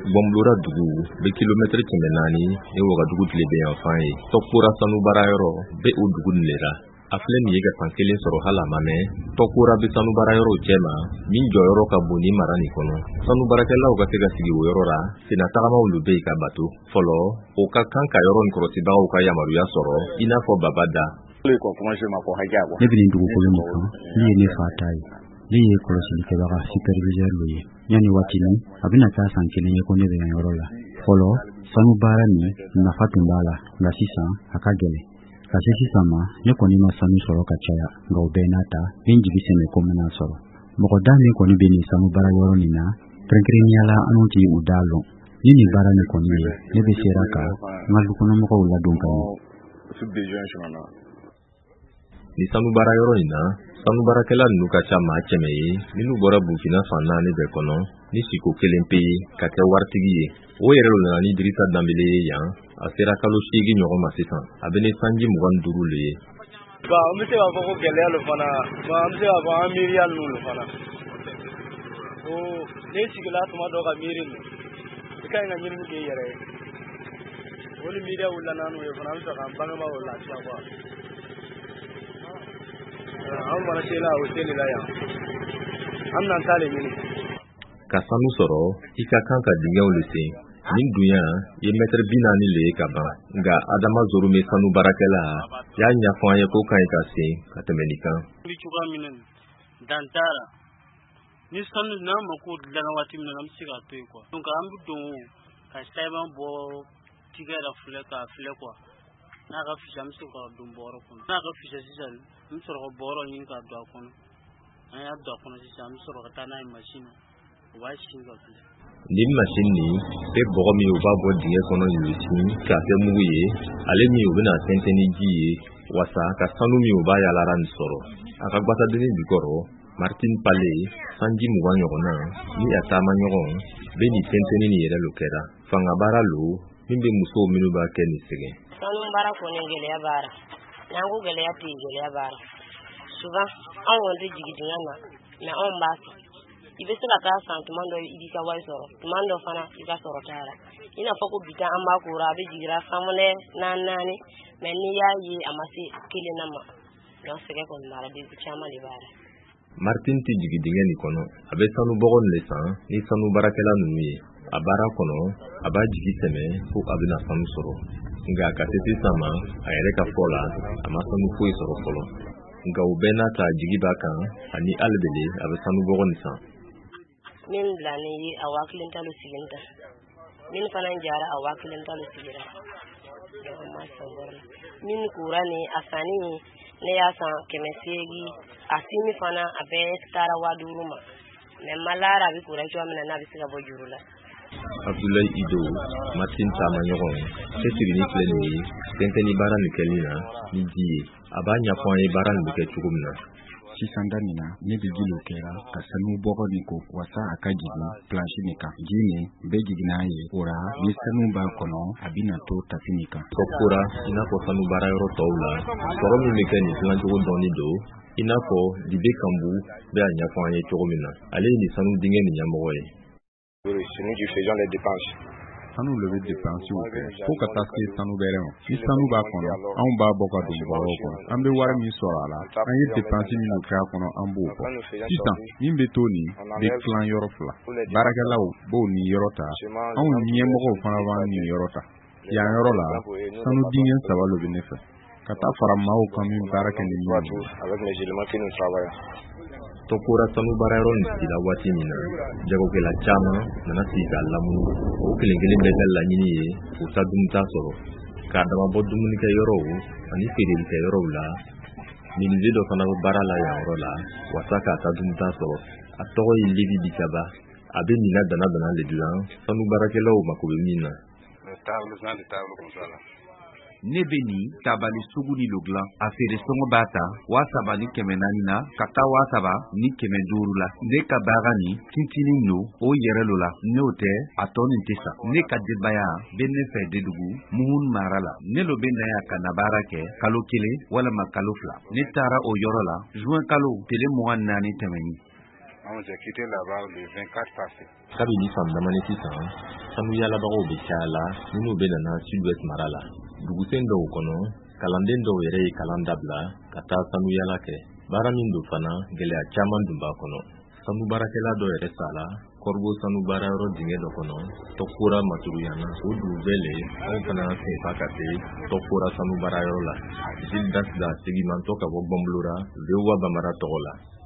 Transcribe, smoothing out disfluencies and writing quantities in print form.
Bomblora dugu be kilometre 400 e Wagadugu tile be yan fan ye. Tɔkura sanu baara yɔrɔ be o dugu le la. A filɛ nin ye ka san kelen sɔrɔ hala ma mɛ Tɔkura be sanu baara yɔrɔ cɛma min jɔyɔrɔ ka bon ni mara ni kɔnɔ. Sanu baarakɛlaw ka se ka sigi o yɔrɔ la sena tagamaw lu be ka bato. Fɔlɔ o ka kan ka yɔrɔ nin kɔrɔsibagaw ka yamaruya sɔrɔ i n'a fɔ Babada. Ne bɛ nin dugukolo min kan ne ye ne fa ta ye. Ne ye kɔlɔsilikɛbaga superviseur lo ye. Yani waati min a bɛna taa san kelen ye ko ne bɛ yan yɔrɔ la. Fɔlɔ sanu baara ni nafa tun b'a la nka sisan a ka gɛlɛn. Ka se sisan ma ne kɔni ma sanu sɔrɔ ka caya nka o bɛɛ n'a ta min jigi sɛmɛ ko mena sɔrɔ. Mɔgɔ da min kɔni bɛ nin sanu baara yɔrɔ nin na kɛrɛnkɛrɛnnenya la an tɛ u da lɔn. Ni nin baara nin kɔni ye ne bɛ sera ka n ka dukɔnɔmɔgɔw ladon ka ɲɛ. Ni sanu baara yɔrɔ in na sanu baarakɛla ninnu ka ca maa cɛmɛ ye minnu bɔra Burkina fan 4 bɛɛ kɔnɔ ni siko kelen pe ka kɛ waritigi ye. O yɛrɛ lo nana ni Dirisa Dambele ye yan a sera kalo 8 ɲɔgɔn ma sisan a bɛ ni sanji 25 le ye. An bɛ se k'a fɔ ko gɛlɛya lo fana an bɛ se k'a fɔ an miiriya ninnu lo fana ne sigila tuma dɔ ka miiri ninnu i ka ɲi ka ɲinini kɛ i yɛrɛ ye o ni miiriya wulila n'an ye fana an bɛ fɛ k'an bangebaaw lafiya quoi. An mana se la o seli la yan an bɛna taa le ɲini. Ka sanu sɔrɔ i ka kan ka dingɛw le sen nin dunya ye mètre 40 le ye ka ban nka Adama Zorume sanu baarakɛla y'a ɲɛfɔ an ye ko ka ɲi ka sen ka tɛmɛ nin kan. Bi cogoya min na dan tara ni sanu n'a ma ko dilanna waati min na an bɛ se k'a to yen quoi. Donc an bɛ don ka sɛbɛn bɔ tigɛ la filɛ k'a filɛ quoi. N'a ka fisa an bɛ se k'a don bɔrɔ kɔnɔ. N'a ka fisa sisan an bɛ sɔrɔ ka bɔrɔ ɲini k'a don a kɔnɔ. An y'a don a kɔnɔ sisan an bɛ sɔrɔ ka taa n'a ye machine na o b'a sin ka filɛ. Nin machine nin bɛ bɔgɔ min o b'a bɔ dingɛ kɔnɔ yurusin k'a kɛ mugu ye ale min o bɛna tɛntɛn ni ji ye wasa ka sanu min o b'a yalara nin sɔrɔ. A ka gwasadenni jukɔrɔ Martin Pale sanji 20 ɲɔgɔnna ni a taama ɲɔgɔn bɛ nin tɛntɛnni nin yɛrɛ lo kɛra. Fanga baara lo min bɛ musow minnu b'a kɛ nin sɛgɛn. Sanu baara kɔni gɛlɛya baara n'an ko gɛlɛya tɛ gɛlɛya baara souvent anw kɔni tɛ jigin dingɛ na mais anw b'a san i bɛ se ka taa san tuma dɔ i b'i ka wari sɔrɔ tuma dɔ fana i ka sɔrɔ t'a la i n'a fɔ ko bi an b'a kora a bɛ jigira sanwó-lɛ 4 mais n'i y'a ye a ma se kelen na ma donc sɛgɛn kɔni b'a la degun caman de b'a la. Martin tɛ jigin dingɛ nin kɔnɔ a bɛ sanu bɔgɔ le san ni sanu baarakɛla ninnu ye a baara kɔnɔ a b'a jigi sɛmɛ ko a bɛna sanu sɔrɔ nka ka se sisan ma a yɛrɛ ka fɔ la a ma sanu foyi sɔrɔ fɔlɔ nka o bɛɛ n'a ta jigi b'a kan ani alibele a bɛ sanu bɔgɔ nin san. Min bila ne ye a 1000 talo sigin ta min fana jara a 1000 talo sigira min kura ni a sanni ne y'a san 800 a simi fana a bɛɛ taara 5000 ma mais malara a bɛ kura cogoya min na n'a bɛ se ka bɔ juru la. Abdoulaye Ido Martin taama ɲɔgɔn cɛsiri ni filɛ nin ye tɛntɛnni baara nin kɛli na ni ji ye a b'a ɲɛfɔ an ye baara nin bɛ kɛ cogo min na. Sisan da nin na ne bɛ ji lo kɛra ka sanu bɔgɔ nin ko wasa a ka jigin planche nin kan ji nin bɛ jigin n'a ye o la ni sanu b'a kɔnɔ a bɛna to tapi nin kan. Tɔkura i n'a fɔ sanu baara yɔrɔ tɔw la sɔrɔ min bɛ kɛ nin dilancogo dɔɔni don i n'a fɔ Dibe Kambu bɛ a ɲɛfɔ an ye cogo min na ale ye nin sanu dingɛ nin ɲɛmɔgɔ ye. C'est nous qui faisons les dépenses. Sanu le bɛ dépense o kɛ fo ka taa se sanu bɛrɛ ma ni sanu b'a kɔnɔ anw b'a bɔ ka don bɔrɔw kɔnɔ an bɛ wari min sɔrɔ a la an ye dépense min kɛ a kɔnɔ an b'o bɔ sisan min bɛ to nin bɛ tilan yɔrɔ 2 baarakɛlaw b'o nin yɔrɔ ta anw ɲɛmɔgɔw fana b'an nin yɔrɔ ta yan yɔrɔ la sanu dingɛ 3 lo bɛ ne fɛ ka taa fara maaw kan min baara kɛ ni ɲɔgɔn ye. Tɔkura sanu baara yɔrɔ nin sigila waati min na jagokɛla caman nana sigi k'a lamunu o kelen kelen bɛɛ ka laɲini ye k'u ta dumuni sɔrɔ k'a damabɔ dumunikɛ yɔrɔw ani feerelikɛ yɔrɔw la minise dɔ fana bɛ baara la yan yɔrɔ la wasa k'a ta dumuni sɔrɔ a tɔgɔ ye Levi Bikaba a bɛ nin na dana le dilan sanu baarakɛlaw mako bɛ min na. Ne bɛ nin tabali sugu ni lo dilan a feere sɔngɔ b'a ta 3000 ni 400 na ka taa 3000 ni 500 la ne ka baara nin tintinin no o yɛrɛ lo la n'o tɛ a tɔ nin tɛ sa ne ka denbaya bɛ ne fɛ Dedugu Muhun mara la ne lo bɛ na yan ka na baara kɛ kalo 1 walama kalo 2 ne taara o yɔrɔ la juin kalo tile 24 tɛmɛni On s'est quitté là-bas le 24 passé. Kabini fan damani sisan sanu yalabagaw bɛ caya la minnu bɛ nana Sud-Ouest mara la. Dugusen dɔw kɔnɔ kalanden dɔw yɛrɛ ye kalan dabila ka taa sanu yala kɛ. Baara min don fana gɛlɛya caman dun b'a kɔnɔ. Sanu baarakɛla dɔ yɛrɛ sala Kɔrbo sanu baarayɔrɔ dingɛ dɔ kɔnɔ Tɔkura Maturuyana. O dugu bɛɛ le anw fana senfa ka se Tɔkura sanu baarayɔrɔ la. Gildas da segimantɔ ka bɔ Bɔnbulora Lewa Bamara tɔgɔ la.